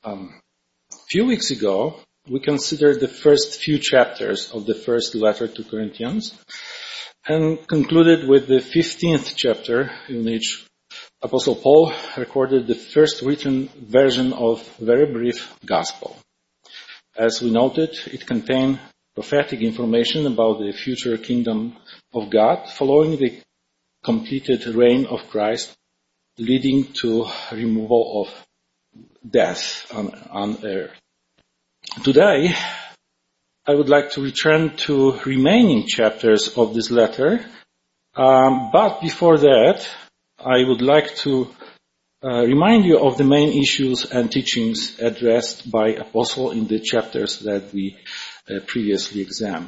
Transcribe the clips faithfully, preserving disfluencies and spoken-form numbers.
Um, a few weeks ago, we considered the first few chapters of the first letter to Corinthians and concluded with the fifteenth chapter in which Apostle Paul recorded the first written version of very brief gospel. As we noted, it contained prophetic information about the future kingdom of God following the completed reign of Christ, leading to removal of death on, on earth. Today, I would like to return to remaining chapters of this letter, um, but before that, I would like to uh, remind you of the main issues and teachings addressed by Apostle in the chapters that we uh, previously examined.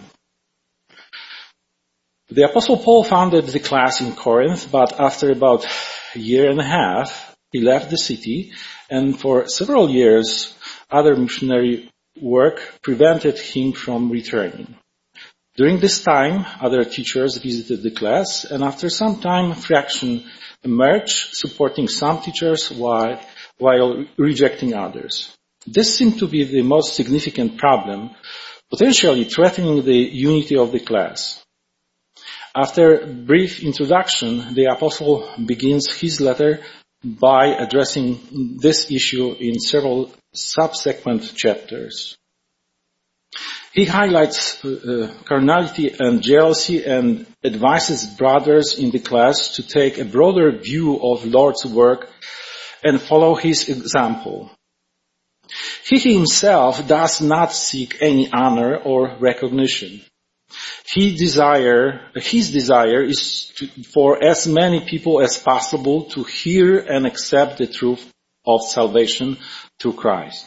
The Apostle Paul founded the class in Corinth, but after about a year and a half, he left the city, and for several years, other missionary work prevented him from returning. During this time, other teachers visited the class, and after some time, a fraction emerged, supporting some teachers while, while rejecting others. This seemed to be the most significant problem, potentially threatening the unity of the class. After a brief introduction, the apostle begins his letter by addressing this issue in several subsequent chapters. He highlights uh, carnality and jealousy and advises brothers in the class to take a broader view of Lord's work and follow his example. He himself does not seek any honor or recognition. He desire, his desire is to, for as many people as possible to hear and accept the truth of salvation through Christ.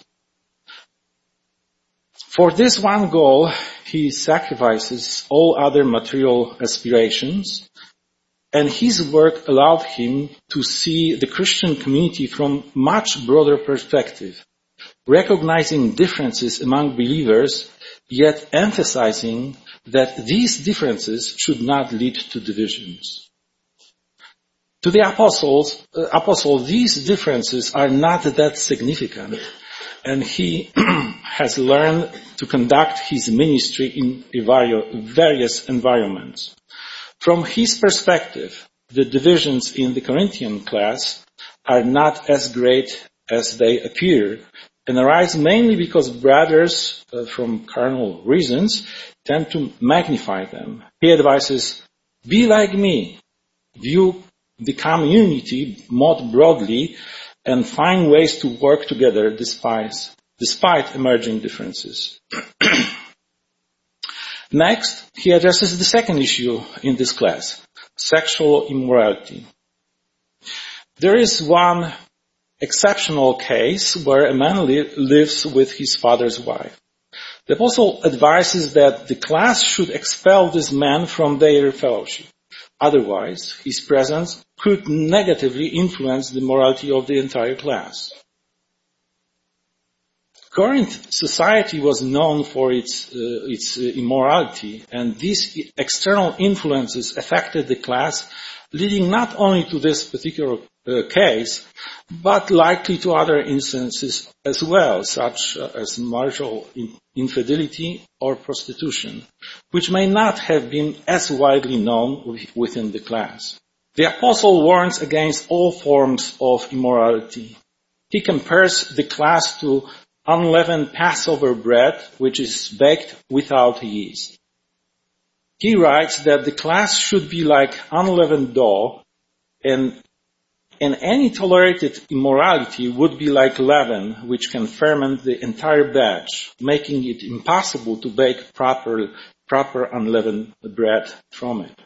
For this one goal, he sacrifices all other material aspirations, and his work allowed him to see the Christian community from much broader perspective, recognizing differences among believers, yet emphasizing that these differences should not lead to divisions. To the apostles, uh, apostle, these differences are not that significant, and he has learned to conduct his ministry in various environments. From his perspective, the divisions in the Corinthian class are not as great as they appear, and arise mainly because brothers, uh, from carnal reasons, tend to magnify them. He advises, be like me, view the community more broadly, and find ways to work together despite, despite emerging differences. Next, he addresses the second issue in this class, sexual immorality. There is one exceptional case where a man li- lives with his father's wife. The apostle advises that the class should expel this man from their fellowship. Otherwise, his presence could negatively influence the morality of the entire class. Corinth society was known for its, uh, its immorality, and these external influences affected the class, leading not only to this particular uh, case, but likely to other instances as well, such as marital infidelity or prostitution, which may not have been as widely known within the class. The apostle warns against all forms of immorality. He compares the class to unleavened Passover bread, which is baked without yeast. He writes that the class should be like unleavened dough, and, and any tolerated immorality would be like leaven, which can ferment the entire batch, making it impossible to bake proper, proper unleavened bread from it.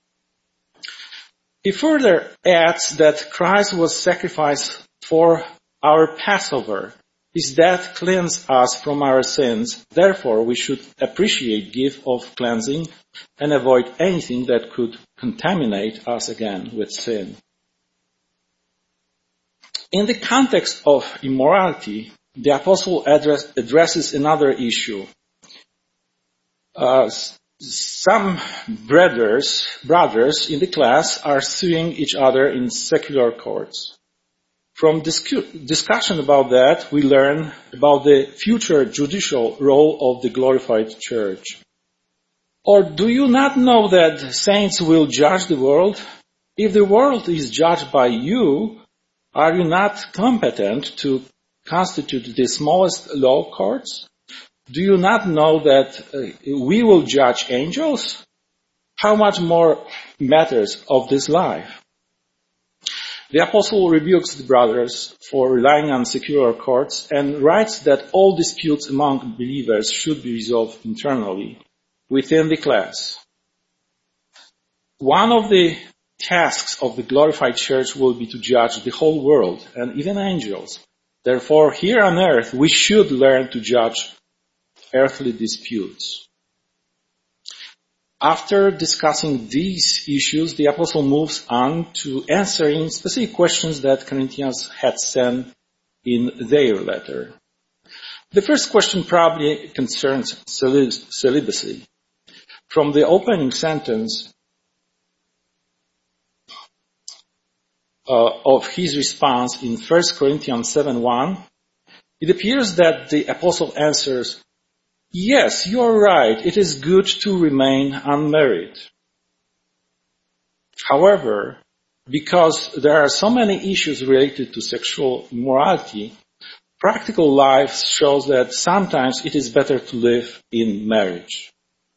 He further adds that Christ was sacrificed for our Passover. His death cleansed us from our sins. Therefore, we should appreciate gift of cleansing and avoid anything that could contaminate us again with sin. In the context of immorality, the apostle address, addresses another issue. Uh, some brothers, brothers in the class are suing each other in secular courts. From discu- discussion about that, we learn about the future judicial role of the glorified church. Or do you not know that saints will judge the world? If the world is judged by you, are you not competent to constitute the smallest law courts? Do you not know that uh, we will judge angels? How much more matters of this life? The apostle rebukes the brothers for relying on secular courts and writes that all disputes among believers should be resolved internally, within the class. One of the tasks of the glorified church will be to judge the whole world and even angels. Therefore, here on earth, we should learn to judge earthly disputes. After discussing these issues, the apostle moves on to answering specific questions that Corinthians had sent in their letter. The first question probably concerns celibacy. From the opening sentence uh, of his response in First Corinthians seven one, it appears that the apostle answers, "Yes, you are right. It is good to remain unmarried." However, because there are so many issues related to sexual immorality, practical life shows that sometimes it is better to live in marriage.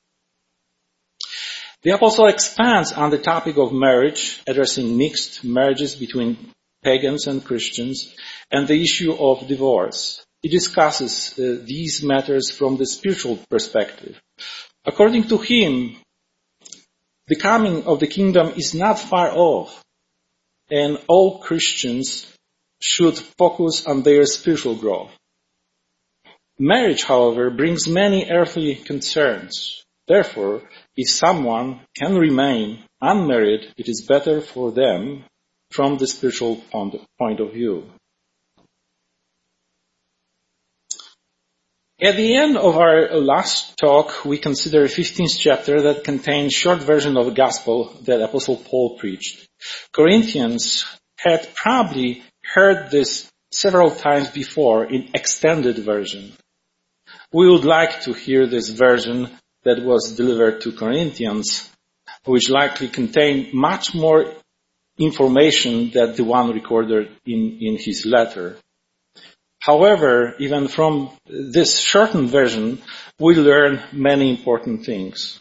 The apostle expands on the topic of marriage, addressing mixed marriages between pagans and Christians, and the issue of divorce. He discusses uh, these matters from the spiritual perspective. According to him, the coming of the kingdom is not far off, and all Christians should focus on their spiritual growth. Marriage, however, brings many earthly concerns. Therefore, if someone can remain unmarried, it is better for them from the spiritual point of view. At the end of our last talk, we consider the fifteenth chapter that contains a short version of the gospel that Apostle Paul preached. Corinthians had probably heard this several times before in extended version. We would like to hear this version that was delivered to Corinthians, which likely contained much more information than the one recorded in, in his letter. However, even from this shortened version, we learn many important things.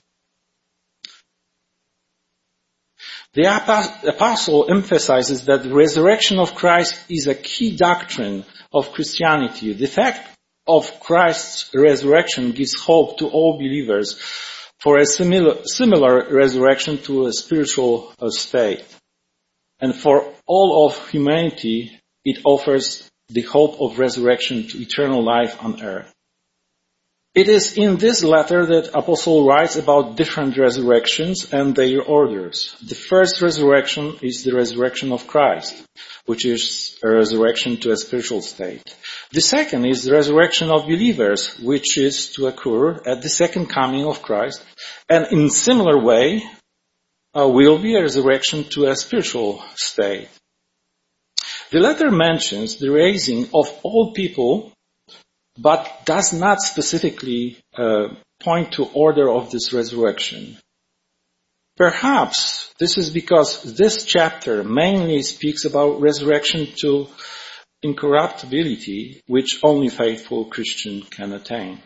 The apostle emphasizes that the resurrection of Christ is a key doctrine of Christianity. The fact of Christ's resurrection gives hope to all believers for a similar, similar resurrection to a spiritual state. And for all of humanity, it offers the hope of resurrection to eternal life on earth. It is in this letter that Apostle writes about different resurrections and their orders. The first resurrection is the resurrection of Christ, which is a resurrection to a spiritual state. The second is the resurrection of believers, which is to occur at the second coming of Christ. And in similar way, uh, will be a resurrection to a spiritual state. The letter mentions the raising of all people, but does not specifically uh, point to order of this resurrection. Perhaps this is because this chapter mainly speaks about resurrection to incorruptibility, which only faithful Christian can attain.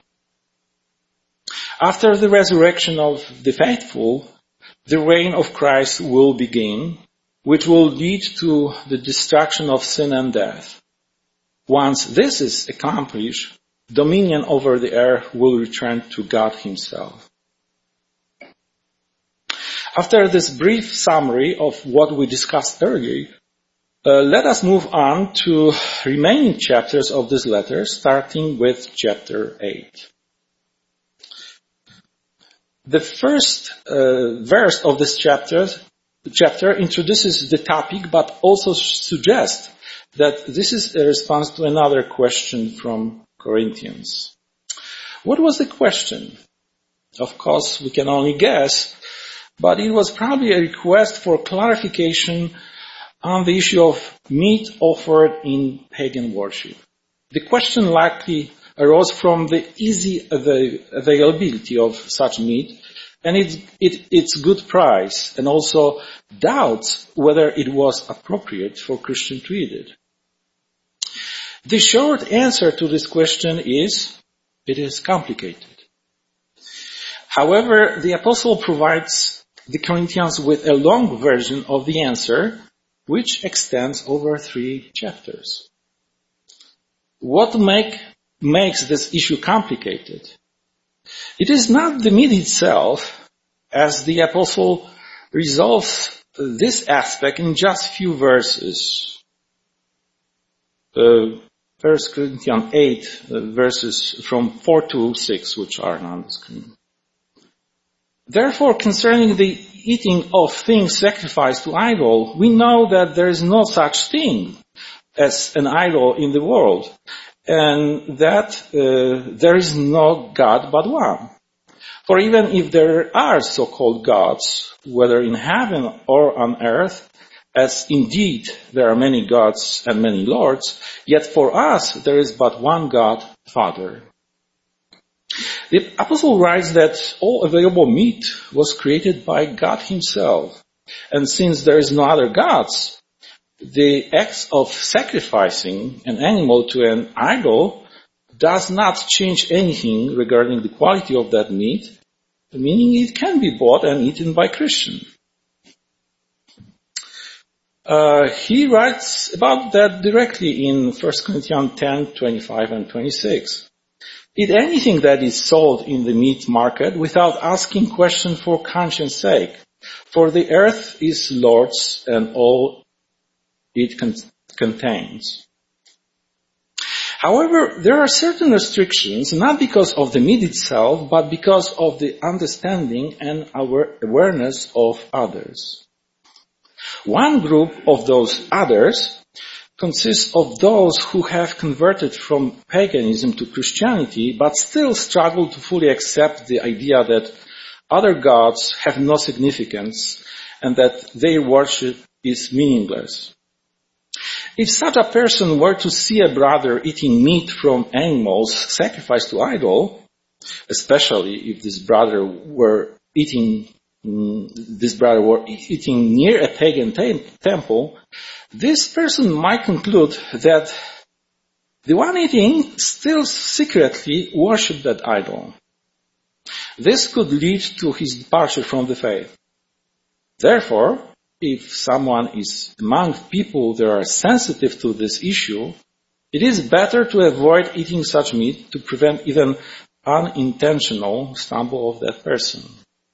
After the resurrection of the faithful, the reign of Christ will begin, which will lead to the destruction of sin and death. Once this is accomplished, dominion over the earth will return to God himself. After this brief summary of what we discussed earlier, uh, let us move on to remaining chapters of this letter, starting with chapter eight. The first uh, verse of this chapter chapter introduces the topic, but also suggests that this is a response to another question from Corinthians. What was the question? Of course, we can only guess, but it was probably a request for clarification on the issue of meat offered in pagan worship. The question likely arose from the easy avail- availability of such meat and its, it, its good price, and also doubts whether it was appropriate for Christians to eat it. The short answer to this question is, it is complicated. However, the apostle provides the Corinthians with a long version of the answer, which extends over three chapters. What make, makes this issue complicated? It is not the meat itself, as the apostle resolves this aspect in just few verses. Uh, First Corinthians eight, uh, verses from four to six, which are on the screen. Therefore, concerning the eating of things sacrificed to idol, we know that there is no such thing as an idol in the world, and that uh, there is no God but one. For even if there are so-called gods, whether in heaven or on earth, as indeed there are many gods and many lords, yet for us there is but one God, Father. The apostle writes that all available meat was created by God himself. And since there is no other gods, the act of sacrificing an animal to an idol does not change anything regarding the quality of that meat, meaning it can be bought and eaten by Christians. Uh, he writes about that directly in First Corinthians ten, twenty-five and twenty-six. Eat anything that is sold in the meat market without asking question for conscience sake, for the earth is Lord's and all it con- contains. However, there are certain restrictions, not because of the meat itself, but because of the understanding and our awareness of others. One group of those others consists of those who have converted from paganism to Christianity, but still struggle to fully accept the idea that other gods have no significance and that their worship is meaningless. If such a person were to see a brother eating meat from animals sacrificed to idol, especially if this brother were eating this brother were eating near a pagan te- temple, this person might conclude that the one eating still secretly worshipped that idol. This could lead to his departure from the faith. Therefore, if someone is among people that are sensitive to this issue, it is better to avoid eating such meat to prevent even unintentional stumble of that person.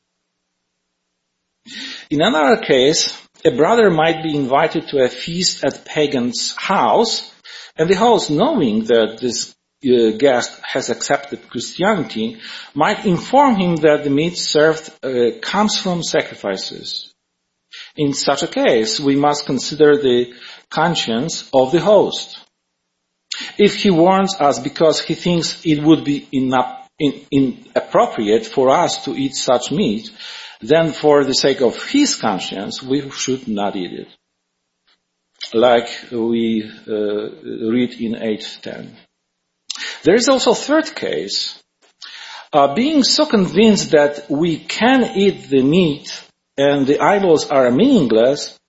In another case, a brother might be invited to a feast at a pagan's house, and the host, knowing that this uh, guest has accepted Christianity, might inform him that the meat served uh, comes from sacrifices. In such a case, we must consider the conscience of the host. If he warns us because he thinks it would be ina- in- inappropriate for us to eat such meat, then for the sake of his conscience, we should not eat it. Like we uh, read in eight ten. There is also a third case. Uh, being so convinced that we can eat the meat and the idols are meaningless,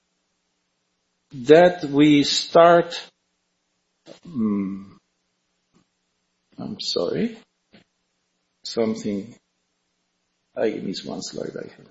that we start... Um, I'm sorry. Something... I missed one slide, I think.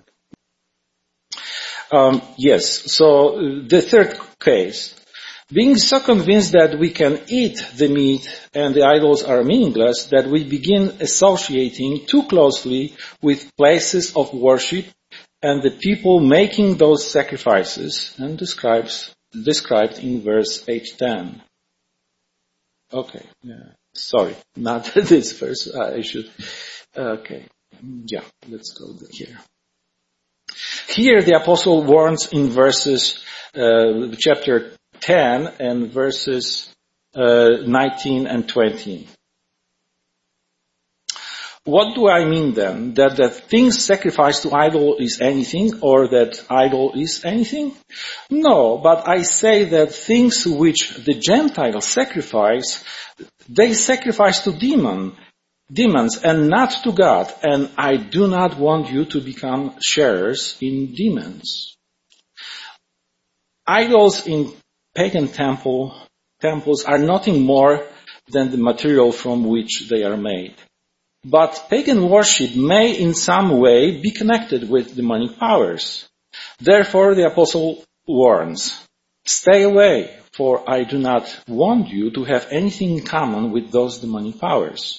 Um, yes, so the third case. Being so convinced that we can eat the meat and the idols are meaningless, that we begin associating too closely with places of worship and the people making those sacrifices, and describes, described in verse eight ten. Okay, yeah, sorry, not this verse, I should, okay. Yeah, let's go here. Here the apostle warns in verses, uh, chapter ten and verses uh, nineteen and twenty. What do I mean then? That the things sacrificed to idol is anything, or that idol is anything? No, but I say that things which the Gentiles sacrifice, they sacrifice to demon, demons and not to God, and I do not want you to become sharers in demons. Idols in pagan temple, temples are nothing more than the material from which they are made. But pagan worship may in some way be connected with demonic powers. Therefore the apostle warns, stay away, for I do not want you to have anything in common with those demonic powers.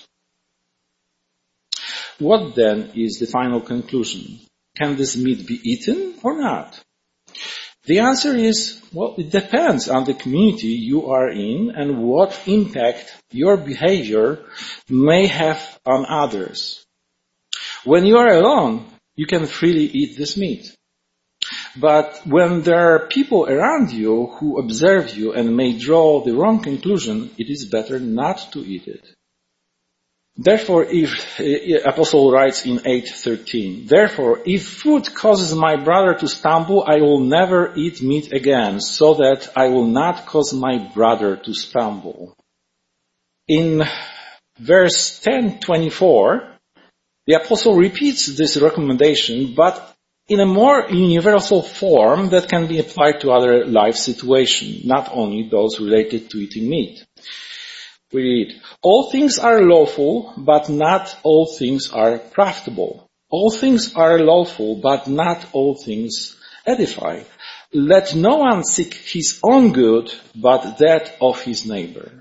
What then is the final conclusion? Can this meat be eaten or not? The answer is, well, it depends on the community you are in and what impact your behavior may have on others. When you are alone, you can freely eat this meat. But when there are people around you who observe you and may draw the wrong conclusion, it is better not to eat it. Therefore, if, uh, Apostle writes in eight thirteen, therefore, if food causes my brother to stumble, I will never eat meat again, so that I will not cause my brother to stumble. In verse ten twenty-four, the Apostle repeats this recommendation, but in a more universal form that can be applied to other life situations, not only those related to eating meat. We read, all things are lawful, but not all things are profitable. All things are lawful, but not all things edify. Let no one seek his own good, but that of his neighbor.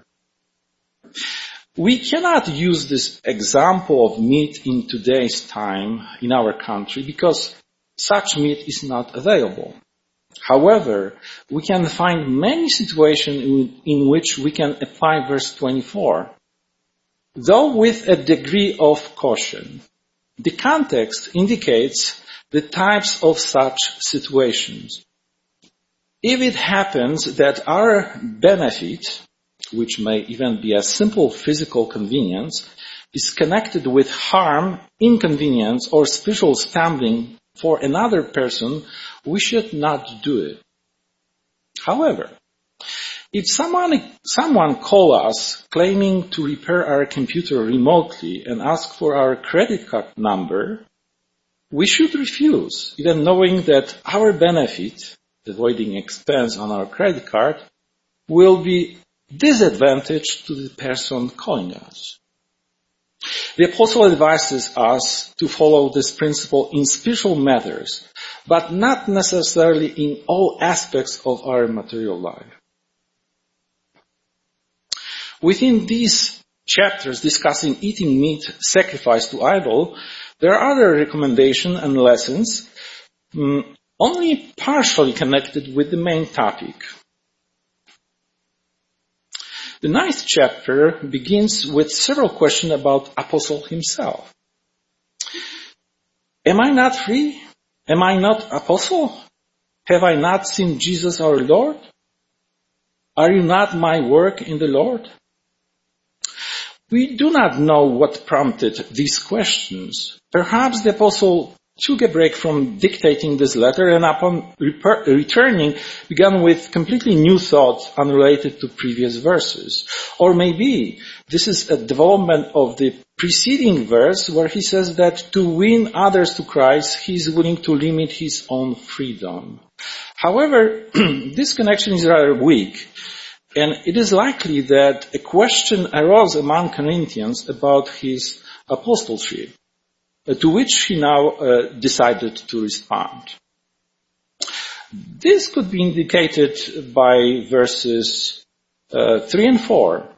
We cannot use this example of meat in today's time in our country because such meat is not available. However, we can find many situations in, in which we can apply verse twenty-four, though with a degree of caution. The context indicates the types of such situations. If it happens that our benefit, which may even be a simple physical convenience, is connected with harm, inconvenience, or spiritual stumbling for another person, we should not do it. However, if someone, someone calls us claiming to repair our computer remotely and ask for our credit card number, we should refuse, even knowing that our benefit, avoiding expense on our credit card, will be disadvantage to the person calling us. The apostle advises us to follow this principle in spiritual matters, but not necessarily in all aspects of our material life. Within these chapters discussing eating meat sacrificed to idol, there are other recommendations and lessons um, only partially connected with the main topic. The ninth chapter begins with several questions about Apostle himself. Am I not free? Am I not apostle? Have I not seen Jesus our Lord? Are you not my work in the Lord? We do not know what prompted these questions. Perhaps the apostle took a break from dictating this letter and upon reper- returning began with completely new thoughts unrelated to previous verses. Or maybe this is a development of the preceding verse where he says that to win others to Christ, he is willing to limit his own freedom. However, this connection is rather weak, and it is likely that a question arose among Corinthians about his apostleship, to which he now uh, decided to respond. This could be indicated by verses uh, three and four.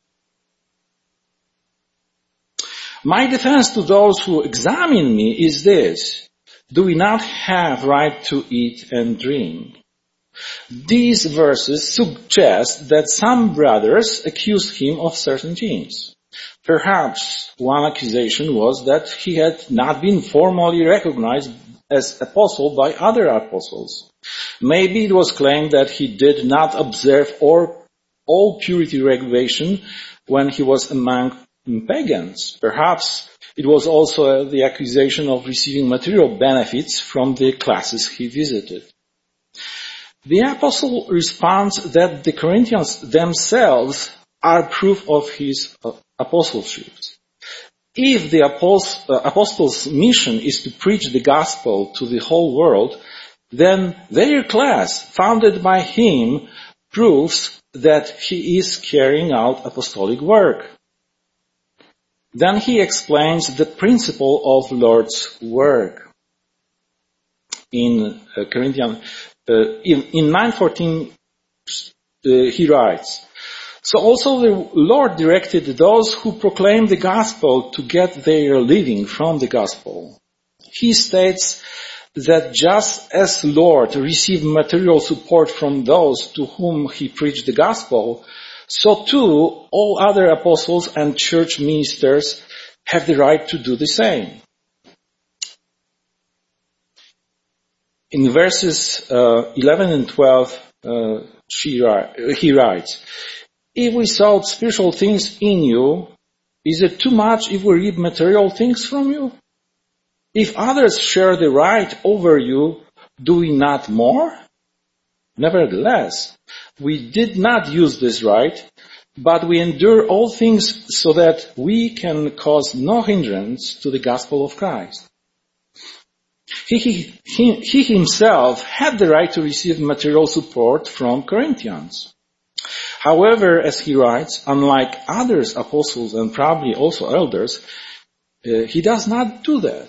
My defense to those who examine me is this: do we not have right to eat and drink? These verses suggest that some brothers accused him of certain things. Perhaps one accusation was that he had not been formally recognized as apostle by other apostles. Maybe it was claimed that he did not observe all, all purity regulation when he was among pagans. Perhaps it was also the accusation of receiving material benefits from the classes he visited. The apostle responds that the Corinthians themselves are proof of his apostleship. If the apostles' mission is to preach the gospel to the whole world, then their class, founded by him, proves that he is carrying out apostolic work. Then he explains the principle of Lord's work. In uh, Corinthians, uh, in, in nine fourteen, uh, he writes, "So also the Lord directed those who proclaim the gospel to get their living from the gospel." He states that just as the Lord received material support from those to whom he preached the gospel, so too all other apostles and church ministers have the right to do the same. In verses uh, eleven and twelve, uh, she, he writes, "If we sought spiritual things in you, is it too much if we read material things from you? If others share the right over you, do we not more? Nevertheless, we did not use this right, but we endure all things so that we can cause no hindrance to the gospel of Christ." He, he, he, he himself had the right to receive material support from Corinthians. However, as he writes, unlike others apostles and probably also elders, uh, he does not do that.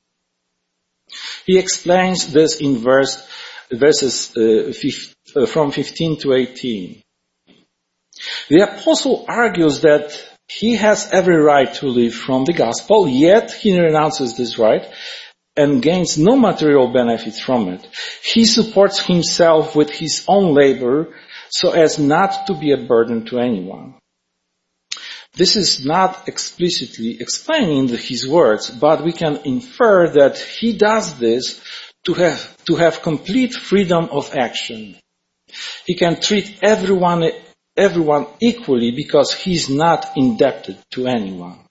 He explains this in verse, verses uh, fifteen, uh, from fifteen to eighteen. The apostle argues that he has every right to live from the gospel, yet he renounces this right and gains no material benefits from it. He supports himself with his own labor so as not to be a burden to anyone. This is not explicitly explaining his words, but we can infer that he does this to have, to have complete freedom of action. He can treat everyone, everyone equally because he is not indebted to anyone.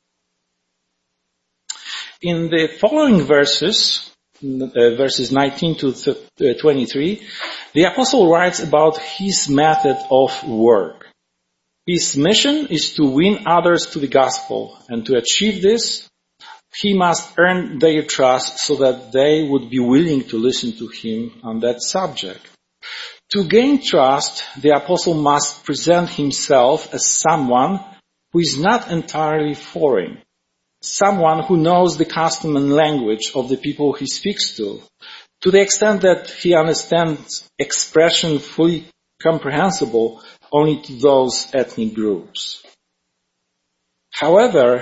In the following verses, uh, verses nineteen to twenty-three, the apostle writes about his method of work. His mission is to win others to the gospel, and to achieve this, he must earn their trust so that they would be willing to listen to him on that subject. To gain trust, the apostle must present himself as someone who is not entirely foreign, someone who knows the custom and language of the people he speaks to, to the extent that he understands expression fully comprehensible only to those ethnic groups. However,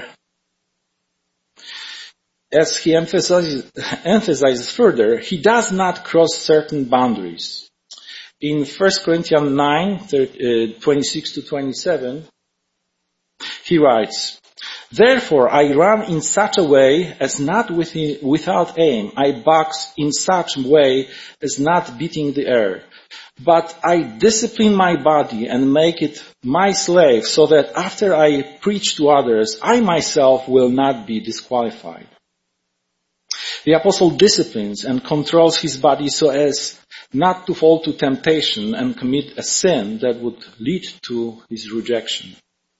as he emphasizes, emphasizes further, he does not cross certain boundaries. In First Corinthians nine, twenty-six to twenty-seven, he writes, "Therefore I run in such a way as not within, without aim. I box in such a way as not beating the air. But I discipline my body and make it my slave so that after I preach to others, I myself will not be disqualified." The apostle disciplines and controls his body so as not to fall to temptation and commit a sin that would lead to his rejection.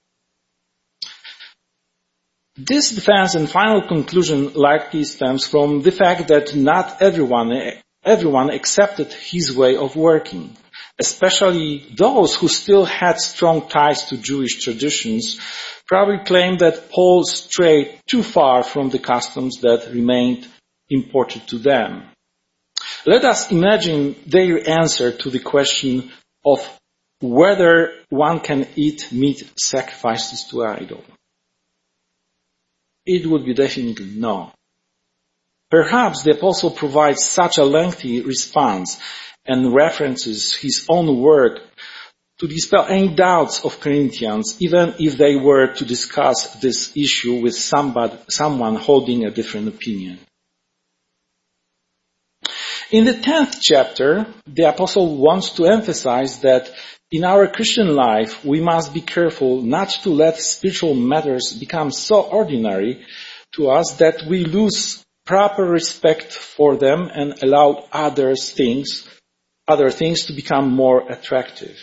This defense and final conclusion likely stems from the fact that not everyone, everyone accepted his way of working, especially those who still had strong ties to Jewish traditions, probably claimed that Paul strayed too far from the customs that remained important to them. Let us imagine their answer to the question of whether one can eat meat sacrificed to idol. It would be definitely no. Perhaps the apostle provides such a lengthy response and references his own work to dispel any doubts of Corinthians, even if they were to discuss this issue with somebody, someone holding a different opinion. In the tenth chapter, the apostle wants to emphasize that In our Christian life, we must be careful not to let spiritual matters become so ordinary to us that we lose proper respect for them and allow other things, other things to become more attractive.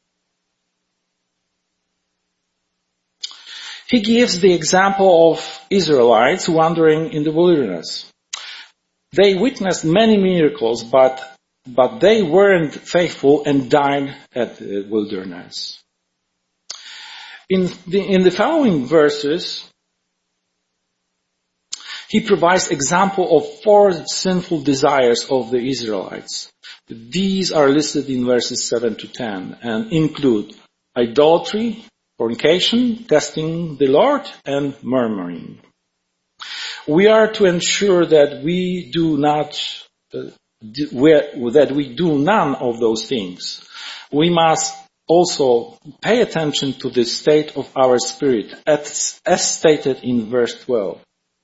He gives the example of Israelites wandering in the wilderness. They witnessed many miracles, but, but they weren't faithful and died at the wilderness. In the, in the following verses, he provides example of four sinful desires of the Israelites. These are listed in verses seven to ten and include idolatry, fornication, testing the Lord, and murmuring. We are to ensure that we do not, uh, do, that we do none of those things. We must also pay attention to the state of our spirit, as, as stated in verse twelve.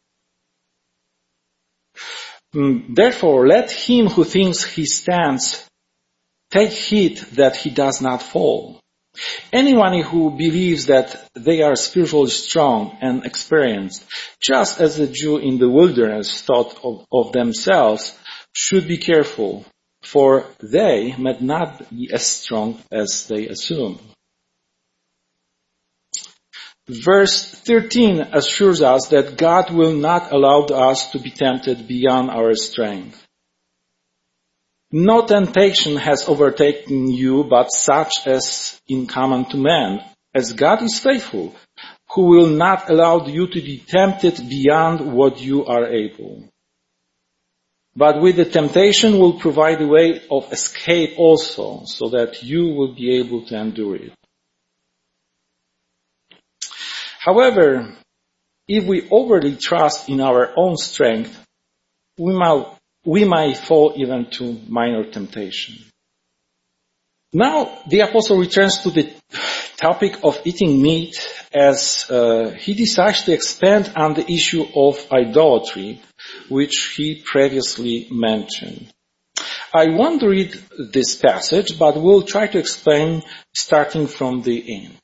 Therefore, let him who thinks he stands take heed that he does not fall. Anyone who believes that they are spiritually strong and experienced, just as the Jew in the wilderness thought of, of themselves, should be careful, for they might not be as strong as they assume. Verse thirteen assures us that God will not allow us to be tempted beyond our strength. No temptation has overtaken you but such as in common to man, as God is faithful, who will not allow you to be tempted beyond what you are able. But with the temptation will provide a way of escape also, so that you will be able to endure it. However, if we overly trust in our own strength, we might, we might fall even to minor temptation. Now, the apostle returns to the topic of eating meat as uh, he decides to expand on the issue of idolatry, which he previously mentioned. I won't read this passage, but we'll try to explain starting from the end.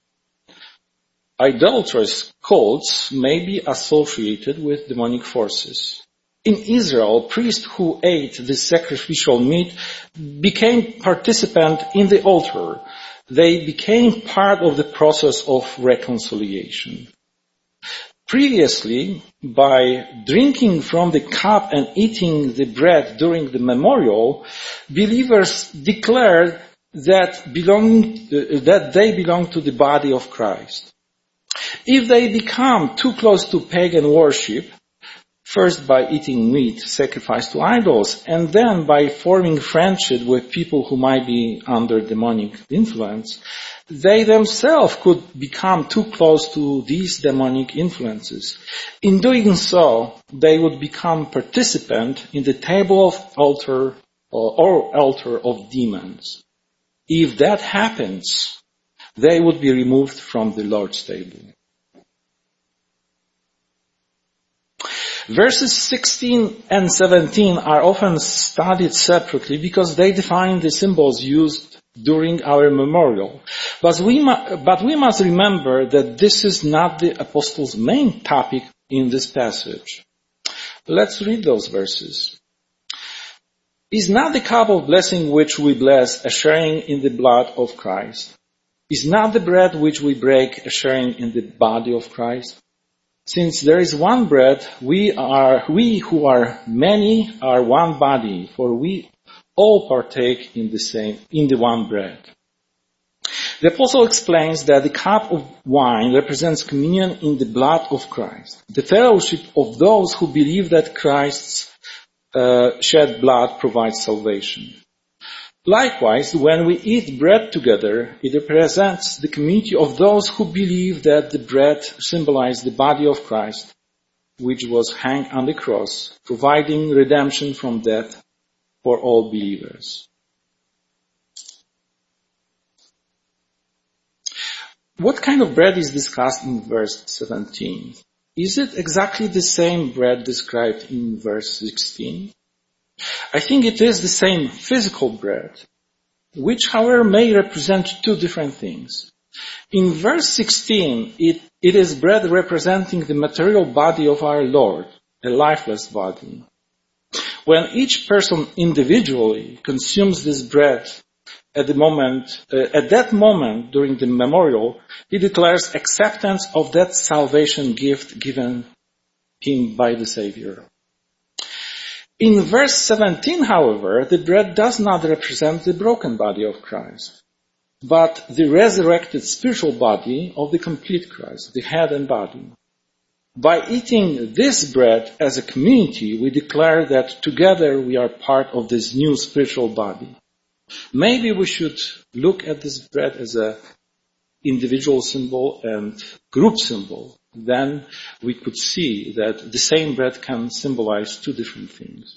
Idolatrous cults may be associated with demonic forces. In Israel, priests who ate the sacrificial meat became participants in the altar. They became part of the process of reconciliation. Previously, by drinking from the cup and eating the bread during the memorial, believers declared that, belong, uh, that they belong to the body of Christ. If they become too close to pagan worship, first by eating meat sacrificed to idols, and then by forming friendship with people who might be under demonic influence, they themselves could become too close to these demonic influences. In doing so, they would become participant in the table of altar or, or altar of demons. If that happens, they would be removed from the Lord's table. Verses sixteen and seventeen are often studied separately because they define the symbols used during our memorial. But we, mu- but we must remember that this is not the apostle's main topic in this passage. Let's read those verses. Is not the cup of blessing which we bless a sharing in the blood of Christ? Is not the bread which we break a sharing in the body of Christ? Since there is one bread, we are, we who are many are one body, for we all partake in the same, in the one bread. The apostle explains that the cup of wine represents communion in the blood of Christ, the fellowship of those who believe that Christ's uh, shed blood provides salvation. Likewise, when we eat bread together, it represents the community of those who believe that the bread symbolizes the body of Christ, which was hanged on the cross, providing redemption from death for all believers. What kind of bread is discussed in verse seventeen? Is it exactly the same bread described in verse sixteen? I think it is the same physical bread. which, however, may represent two different things. In verse sixteen, it, it is bread representing the material body of our Lord, a lifeless body. When each person individually consumes this bread at the moment, uh, at that moment during the memorial, he declares acceptance of that salvation gift given him by the Savior. In verse seventeen, however, the bread does not represent the broken body of Christ, but the resurrected spiritual body of the complete Christ, the head and body. By eating this bread as a community, we declare that together we are part of this new spiritual body. Maybe we should look at this bread as an individual symbol and group symbol. Then we could see that the same bread can symbolize two different things.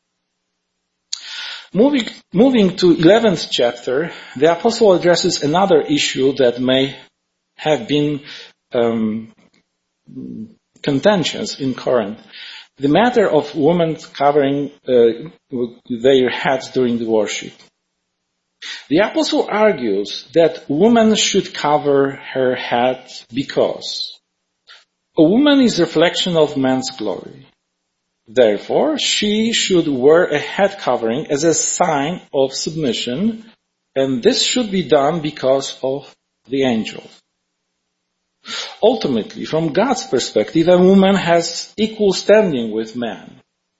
Moving, moving to eleventh chapter, the apostle addresses another issue that may have been um, contentious in Corinth. The matter of women covering uh, their heads during the worship. The apostle argues that woman should cover her head because a woman is a reflection of man's glory. Therefore, she should wear a head covering as a sign of submission, and this should be done because of the angels. Ultimately, from God's perspective, a woman has equal standing with man.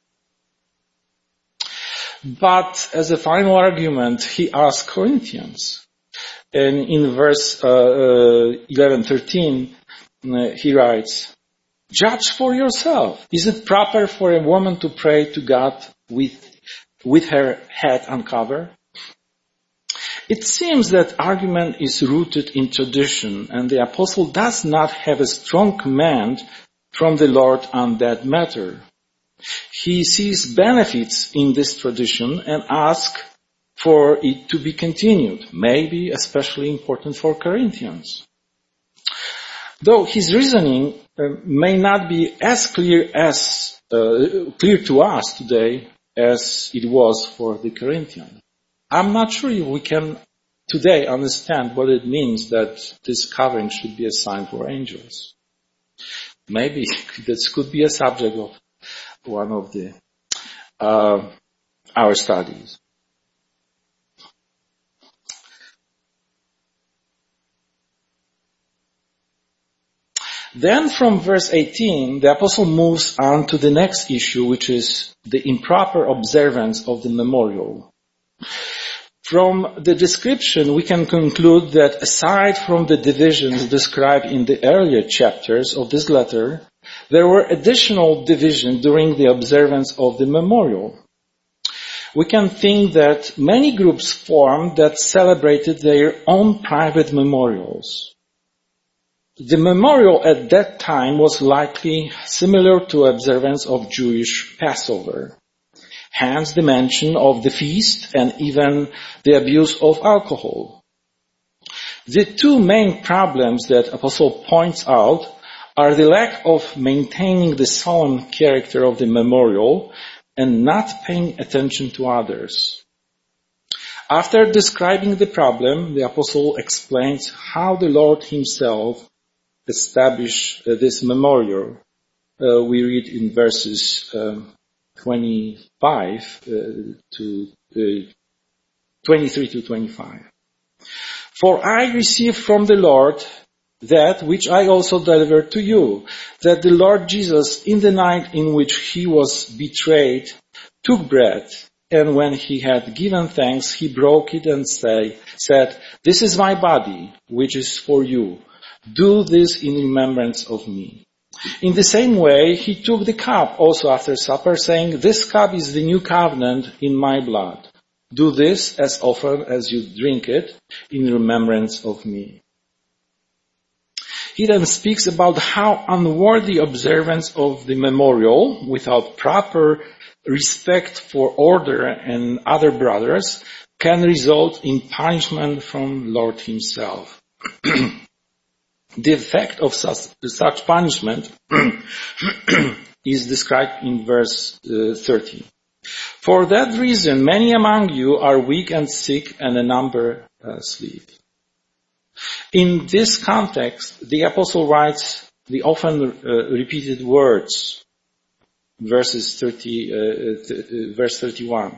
But as a final argument, he asks Corinthians. And in verse uh, uh, eleven thirteen, uh, he writes, "Judge for yourself. Is it proper for a woman to pray to God with, with her head uncovered?" It seems that argument is rooted in tradition, and the apostle does not have a strong command from the Lord on that matter. He sees benefits in this tradition and asks for it to be continued, maybe especially important for Corinthians. Though his reasoning uh, may not be as clear as uh, clear to us today as it was for the Corinthians. I'm not sure if we can today understand what it means that this covering should be a sign for angels. Maybe this could be a subject of one of the uh, our studies. Then from verse eighteen, the apostle moves on to the next issue, which is the improper observance of the memorial. From the description, we can conclude that aside from the divisions described in the earlier chapters of this letter, there were additional divisions during the observance of the memorial. We can think that many groups formed that celebrated their own private memorials. The memorial at that time was likely similar to observance of Jewish Passover. Hence the mention of the feast and even the abuse of alcohol. The two main problems that Apostle points out are the lack of maintaining the solemn character of the memorial and not paying attention to others. After describing the problem, the Apostle explains how the Lord himself established uh, this memorial. Uh, we read in verses um, twenty-five uh, to uh, twenty-three to twenty-five. "For I received from the Lord that which I also delivered to you, that the Lord Jesus, in the night in which he was betrayed, took bread, and when he had given thanks, he broke it and say, said, 'This is my body, which is for you. Do this in remembrance of me.' In the same way, he took the cup also after supper, saying, 'This cup is the new covenant in my blood. Do this as often as you drink it in remembrance of me.'" He then speaks about how unworthy observance of the memorial, without proper respect for order and other brothers, can result in punishment from Lord himself. The effect of such, such punishment is described in verse uh, thirty. For that reason, many among you are weak and sick, and a number uh, sleep. In this context, the apostle writes the often uh, repeated words, verses thirty, uh, th- verse thirty-one.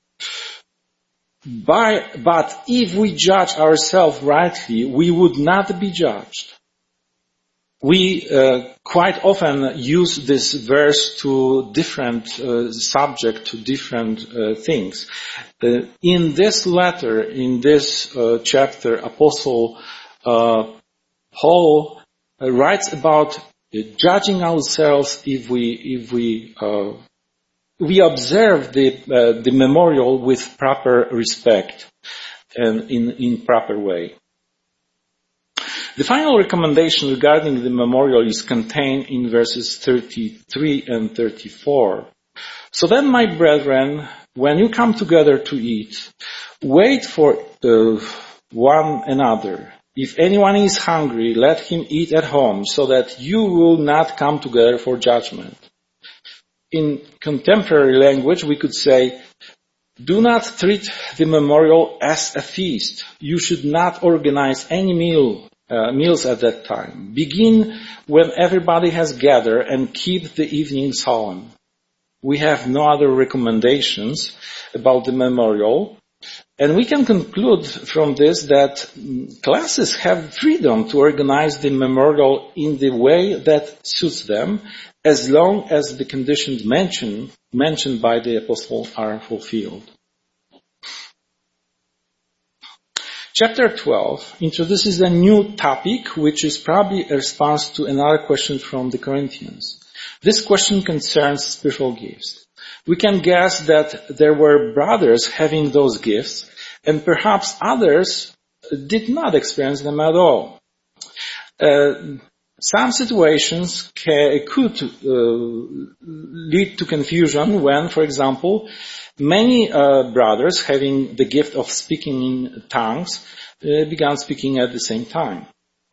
By, but if we judge ourselves rightly, we would not be judged. We uh, quite often use this verse to different uh, subject, to different uh, things. Uh, in this letter, in this uh, chapter, Apostle uh, Paul uh, writes about uh, judging ourselves if we if we uh, we observe the uh, the memorial with proper respect and in in proper way. The final recommendation regarding the memorial is contained in verses thirty-three and thirty-four. So then, my brethren, when you come together to eat, wait for uh, one another. If anyone is hungry, let him eat at home, so that you will not come together for judgment. In contemporary language, we could say, do not treat the memorial as a feast. You should not organize any meal Uh, meals at that time. Begin when everybody has gathered and keep the evening solemn. We have no other recommendations about the memorial, and we can conclude from this that classes have freedom to organize the memorial in the way that suits them, as long as the conditions mentioned, mentioned by the apostle are fulfilled. Chapter twelve introduces a new topic, which is probably a response to another question from the Corinthians. This question concerns spiritual gifts. We can guess that there were brothers having those gifts, and perhaps others did not experience them at all. Uh, some situations ca- could uh, lead to confusion when, for example, Many uh, brothers having the gift of speaking in tongues uh, began speaking at the same time.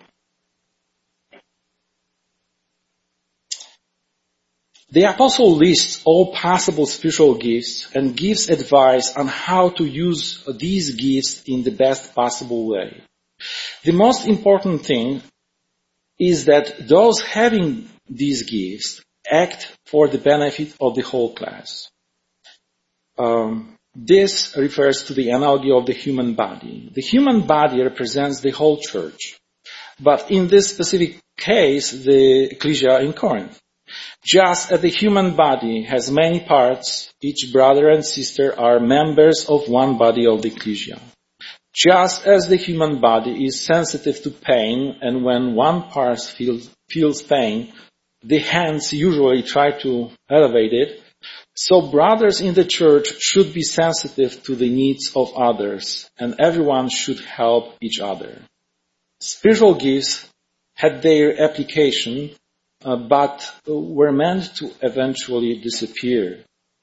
The apostle lists all possible spiritual gifts and gives advice on how to use these gifts in the best possible way. The most important thing is that those having these gifts act for the benefit of the whole class. Um, this refers to the analogy of the human body. The human body represents the whole church, but in this specific case, the ecclesia in Corinth. Just as the human body has many parts, each brother and sister are members of one body of the ecclesia. Just as the human body is sensitive to pain, and when one part feels, feels pain, the hands usually try to elevate it, so brothers in the church should be sensitive to the needs of others, and everyone should help each other. Spiritual gifts had their application, uh, but were meant to eventually disappear.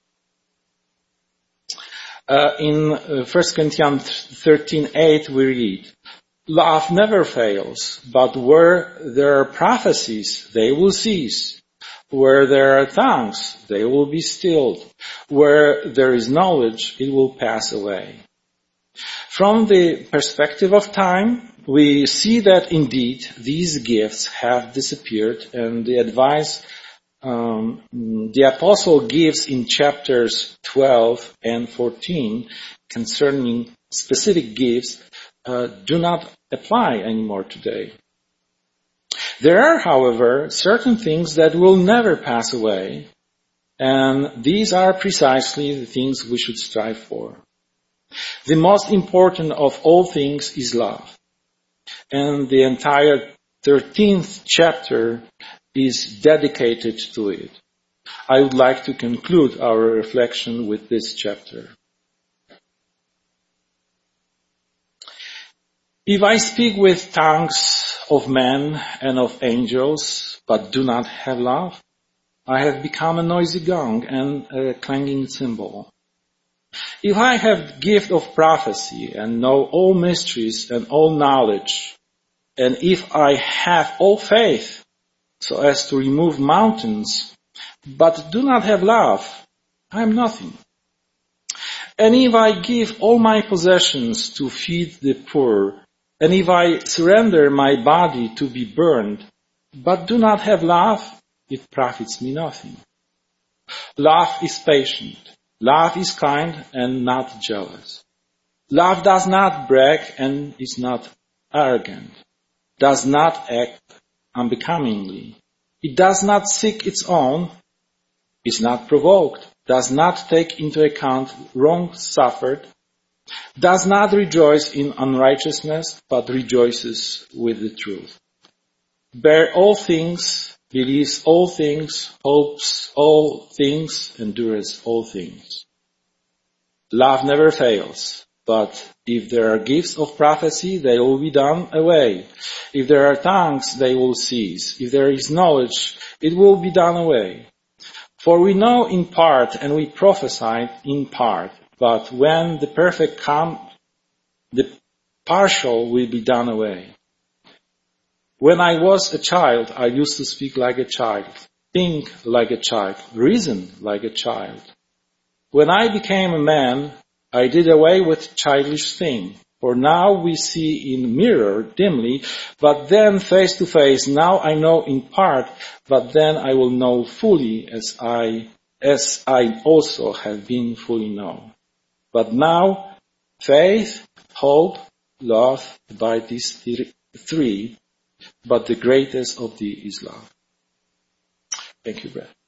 Uh, in uh, First Corinthians thirteen eight we read, love never fails, but where there are prophecies, they will cease. Where there are tongues, they will be stilled. Where there is knowledge, it will pass away. From the perspective of time, we see that indeed these gifts have disappeared, and the advice um, the apostle gives in chapters twelve and fourteen concerning specific gifts uh, do not apply anymore today. There are, however, certain things that will never pass away, and these are precisely the things we should strive for. The most important of all things is love, and the entire thirteenth chapter is dedicated to it. I would like to conclude our reflection with this chapter. If I speak with tongues of men and of angels, but do not have love, I have become a noisy gong and a clanging cymbal. If I have gift of prophecy and know all mysteries and all knowledge, and if I have all faith so as to remove mountains, but do not have love, I am nothing. And if I give all my possessions to feed the poor, and if I surrender my body to be burned, but do not have love, it profits me nothing. Love is patient. Love is kind and not jealous. Love does not brag and is not arrogant, does not act unbecomingly. It does not seek its own, is not provoked, does not take into account wrong suffered, does not rejoice in unrighteousness, but rejoices with the truth. Bear all things, believes all things, hopes all things, endures all things. Love never fails, but if there are gifts of prophecy, they will be done away. If there are tongues, they will cease. If there is knowledge, it will be done away. For we know in part and we prophesy in part, but when the perfect comes, the partial will be done away. When I was a child, I used to speak like a child, think like a child, reason like a child. When I became a man, I did away with childish things. For now we see in mirror dimly, but then face to face. Now I know in part, but then I will know fully as I, as I also have been fully known. But now faith, hope, love, abide these three, but the greatest of these is love. Thank you, Brad.